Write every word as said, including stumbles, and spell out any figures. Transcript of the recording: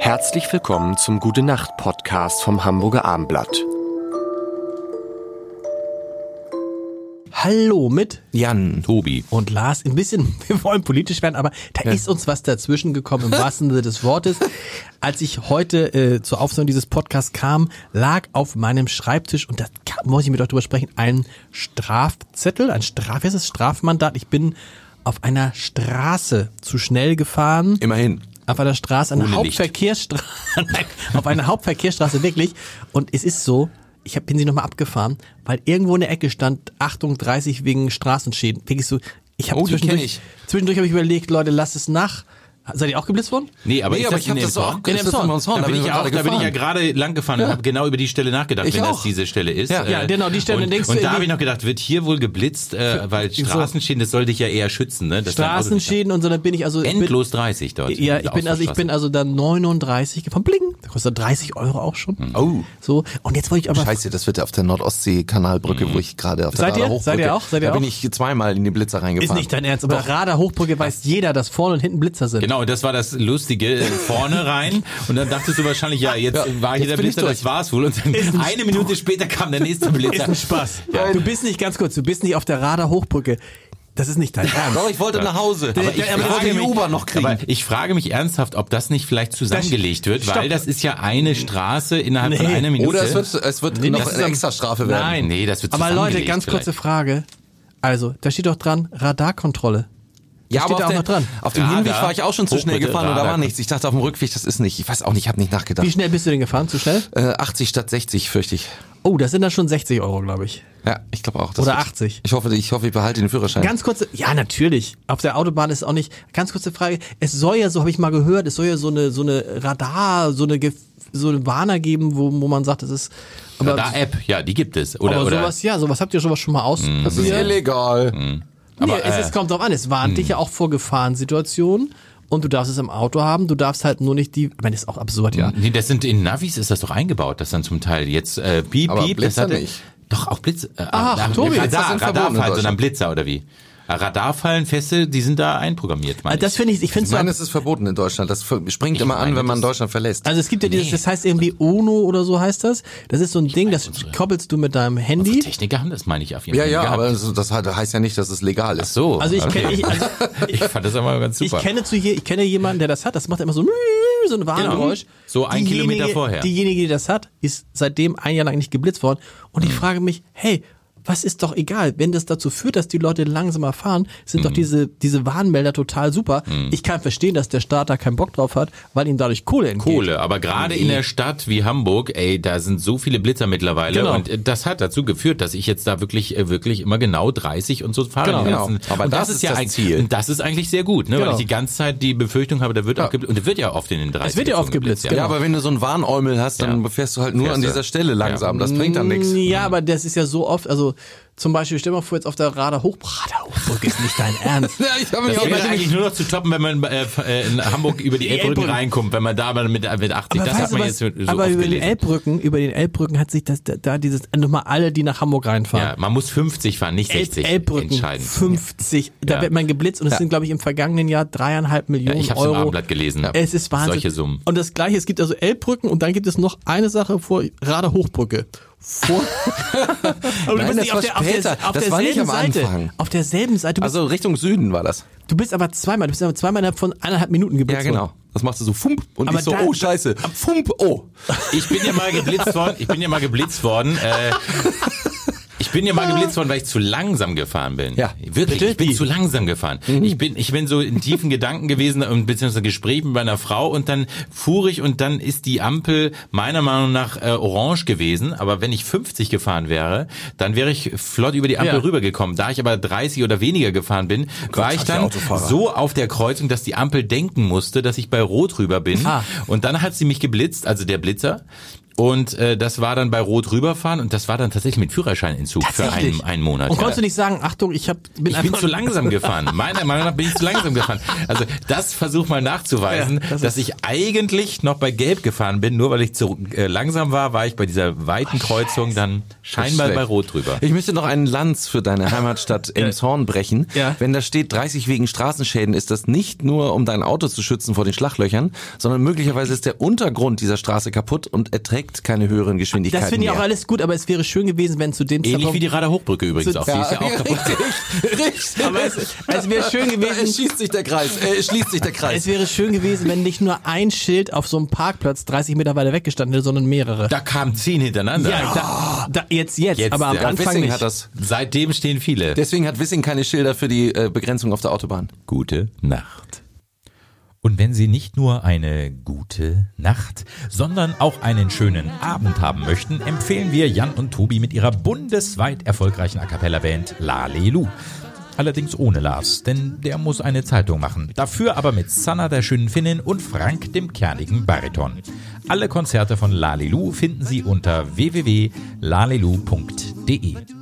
Herzlich willkommen zum Gute-Nacht-Podcast vom Hamburger Abendblatt. Hallo mit Jan, Tobi und Lars. Ein bisschen, wir wollen politisch werden, aber da ja. ist uns was dazwischen gekommen, im wahrsten Sinne des Wortes. Als ich heute äh, zur Aufnahme dieses Podcasts kam, lag auf meinem Schreibtisch, und da muss ich mit euch drüber sprechen, ein Strafzettel, ein Straf, was ist das? Strafmandat. Ich bin auf einer Straße zu schnell gefahren. Immerhin. Auf einer Straße, eine Ohne Hauptverkehrsstraße, auf einer Hauptverkehrsstraße, wirklich. Und es ist so, ich hab, bin sie nochmal abgefahren, weil irgendwo in der Ecke stand, Achtung, dreißig wegen Straßenschäden. Wirklich so, ich habe oh, zwischendurch, zwischendurch habe ich überlegt, Leute, lasst es nach. Seid ihr auch geblitzt worden? Nee, aber nee, ich, aber ich habe das auch in Emshorn. Da bin ich ja auch, da bin ich ja gerade lang gefahren ja. und habe genau über die Stelle nachgedacht, ich wenn auch. das diese Stelle ist. Ja, ja genau, die Stelle. Und, denkst und du da habe ich noch gedacht, wird hier wohl geblitzt, äh, weil Straßenschäden, das sollte ich ja eher schützen, ne? Das Straßenschäden und so, dann bin ich also endlos dreißig dort. Ja, ich bin also ich bin also dann neununddreißig gefahren. Bling, da kostet dreißig Euro auch schon. Oh, so. Und jetzt wollte ich aber Scheiße, das wird auf der Nordostsee-Kanalbrücke, mhm. wo ich gerade auf der Seid ihr? Radar-Hochbrücke. Seid ihr auch? Seid ihr da auch? bin ich zweimal in die Blitzer reingefahren. Ist nicht dein Ernst, aber Radar-Hochbrücke weiß jeder, dass vorne und hinten Blitzer sind. Genau, das war das Lustige. Vorne rein und dann dachtest du wahrscheinlich, ja, jetzt ja, war hier der Blitzer, das war's wohl. Und dann eine Minute später kam der nächste Blitzer. Ist ein Spaß. Ja. Du bist nicht, ganz kurz, du bist nicht auf der Radar-Hochbrücke. Das ist nicht dein Ernst. Doch, ich wollte ja. nach Hause. Aber ich, ich wollte die Uber noch kriegen. Aber ich frage mich ernsthaft, ob das nicht vielleicht zusammengelegt wird, weil das ist ja eine Straße innerhalb nee. von einer Minute. Oder es wird, es wird nee, noch eine Extrastrafe werden. Nein, nee, das wird aber zusammengelegt. Leute, ganz kurze vielleicht. Frage. Also, da steht doch dran, Radarkontrolle. Ja, steht aber da auf, auch noch dran. auf dem Radar. Hinweg war ich auch schon zu schnell gefahren und da war nichts. Ich dachte auf dem Rückweg, das ist nicht. Ich weiß auch nicht, ich habe nicht nachgedacht. Wie schnell bist du denn gefahren? Zu schnell? Äh, achtzig statt sechzig, fürchte ich. Oh, das sind dann schon sechzig Euro, glaube ich. Ja, ich glaube auch. Das Oder wird, achtzig. Ich hoffe, ich hoffe, ich behalte den Führerschein. Ganz kurze, ja, natürlich. Auf der Autobahn ist auch nicht, ganz kurze Frage. Es soll ja, so habe ich mal gehört, es soll ja so eine, so eine Radar, so eine, so eine Warner geben, wo, wo man sagt, es ist, aber. Radar-App, ja, die gibt es. Oder, aber oder sowas, ja, sowas habt ihr sowas schon mal ausprobiert? Das ist illegal. Mhm. Nee, aber, es, äh, es kommt drauf an, es warnt dich ja auch vor Gefahrensituationen. Und du darfst es im Auto haben, du darfst halt nur nicht die, ich meine, das ist auch absurd, ja. Nee, das sind in Navis ist das doch eingebaut, das dann zum Teil jetzt äh, piep, aber piep, Blitzer das hatte, nicht. Doch, auch Blitz, äh, Ach, äh, Tobi, Radar, Radarfallen, sondern Blitzer. Blitzer oder wie? Radarfallen, Feste, die sind da einprogrammiert, meine Das finde ich, ich finde Ich meine, es ist verboten in Deutschland. Das springt immer an, wenn man Deutschland verlässt. Also es gibt ja dieses, das heißt irgendwie UNO oder so heißt das. Das ist so ein Ding, das koppelst du mit deinem Handy. Techniker haben das, meine ich, auf jeden Ja, Fall. ja, gehabt. aber das, das heißt ja nicht, dass es legal ist. Ach so. Also ich okay. kenne, ich, also ich fand das aber ganz super. Ich kenne zu je, ich kenne jemanden, der das hat. Das macht immer so so ein Warngeräusch. Genau. So ein Diejenige, Kilometer vorher. Diejenige, die das hat, ist seitdem ein Jahr lang nicht geblitzt worden. Und ich frage mich, hey, was ist doch egal, wenn das dazu führt, dass die Leute langsamer fahren, sind mm. doch diese diese Warnmelder total super. Mm. Ich kann verstehen, dass der Staat da keinen Bock drauf hat, weil ihm dadurch Kohle entgeht. Kohle, aber gerade nee. in der Stadt wie Hamburg, ey, da sind so viele Blitzer mittlerweile genau. und das hat dazu geführt, dass ich jetzt da wirklich wirklich immer genau dreißig und so fahre. Genau, genau. Aber und das, das ist ist ja das eigentlich, Ziel. Und das ist eigentlich sehr gut, ne, genau. weil ich die ganze Zeit die Befürchtung habe, da wird ja. auch geblitzt und da wird ja oft in den dreißig. Es wird ja oft geblitzt, geblitzt, genau. Ja, aber wenn du so einen Warnäumel hast, dann ja. fährst du halt nur Fährst an du. dieser Stelle langsam. Ja. Das bringt dann nichts. Ja, aber das ist ja so oft, also zum Beispiel, stell mal vor, jetzt auf der Radar-Hochbrücke, Radar-Hochbrücke ist nicht dein Ernst. Ja, ich hab mich Das auch wäre eigentlich nur noch zu toppen, wenn man äh, in Hamburg über die, die Elbbrücken reinkommt, wenn man da aber mit, mit achtzig, aber das hat man was, jetzt so aber oft über den gelesen. Elbbrücken, über den Elbbrücken hat sich das, da, da dieses, nochmal alle, die nach Hamburg reinfahren. Ja, man muss fünfzig fahren, nicht sechzig. Elbbrücken, entscheidend. fünfzig, da Ja. wird man geblitzt und es Ja. sind, glaube ich, im vergangenen Jahr dreieinhalb Millionen Ja, ich habe Euro. es im Abendblatt gelesen. Es ist Wahnsinn. Solche Summen. Und das Gleiche, es gibt also Elbbrücken und dann gibt es noch eine Sache vor Radar-Hochbrücke. Vor aber Nein, du bist das nicht war auf der, auf später. der, auf Das war nicht derselben am Seite. Anfang. Auf derselben Seite. Du bist, Also Richtung Süden war das. du bist aber zweimal, du bist aber zweimal innerhalb von eineinhalb Minuten geblitzt Ja, genau. worden. Das machst du so fump und Aber ich so, da- oh Scheiße, fump, oh. Ich bin ja mal geblitzt worden, ich bin ja mal geblitzt worden, äh, ich bin ja mal geblitzt worden, weil ich zu langsam gefahren bin. Ja. Wirklich, Bitte? ich bin Wie? zu langsam gefahren. Mhm. Ich bin, ich bin so in tiefen Gedanken gewesen und beziehungsweise Gespräch mit meiner Frau und dann fuhr ich und dann ist die Ampel meiner Meinung nach äh, orange gewesen, aber wenn ich fünfzig gefahren wäre, dann wäre ich flott über die Ampel Ja. rübergekommen. Da ich aber dreißig oder weniger gefahren bin, war ich ach, der dann Autofahrer. so auf der Kreuzung, dass die Ampel denken musste, dass ich bei Rot rüber bin Ah. und dann hat sie mich geblitzt, also der Blitzer. Und äh, das war dann bei Rot rüberfahren und das war dann tatsächlich mit Führerscheinentzug für einen, einen Monat. Und ja. konntest du nicht sagen, Achtung, ich hab, bin Ich bin zu langsam gefahren. Meiner Meinung nach bin ich zu langsam gefahren. Also das versuch mal nachzuweisen, Ja, das dass ich eigentlich noch bei Gelb gefahren bin. Nur weil ich zu äh, langsam war, war ich bei dieser weiten Kreuzung dann scheinbar bei Rot drüber. Ich möchte noch einen Lanz für deine Heimatstadt Elmshorn brechen. Ja. Wenn da steht dreißig wegen Straßenschäden, ist das nicht nur, um dein Auto zu schützen vor den Schlaglöchern, sondern möglicherweise ist der Untergrund dieser Straße kaputt und erträgt keine höheren Geschwindigkeiten Das finde ich auch mehr. alles gut, aber es wäre schön gewesen, wenn zu dem Ähnlich Zeitpunkt... wie die Rader Hochbrücke übrigens So- auch. Die ist ja auch kaputt. Richtig, richtig. Aber es, es wäre schön Es gewesen... schließt sich der Kreis. Äh, es schließt sich der Kreis. Es wäre schön gewesen, wenn nicht nur ein Schild auf so einem Parkplatz dreißig Meter weiter weggestanden hätte, sondern mehrere. Da kamen zehn hintereinander. Ja, da, da, jetzt, jetzt, Jetzt, aber am ja, Anfang Wissing nicht. hat das. Seitdem stehen viele. Deswegen hat Wissing keine Schilder für die äh, Begrenzung auf der Autobahn. Gute Nacht. Und wenn Sie nicht nur eine gute Nacht, sondern auch einen schönen Abend haben möchten, empfehlen wir Jan und Tobi mit ihrer bundesweit erfolgreichen A-Cappella-Band Lalelu. Allerdings ohne Lars, denn der muss eine Zeitung machen. Dafür aber mit Sanna, der schönen Finnin, und Frank, dem kernigen Bariton. Alle Konzerte von Lalelu finden Sie unter w w w punkt lalelu punkt de.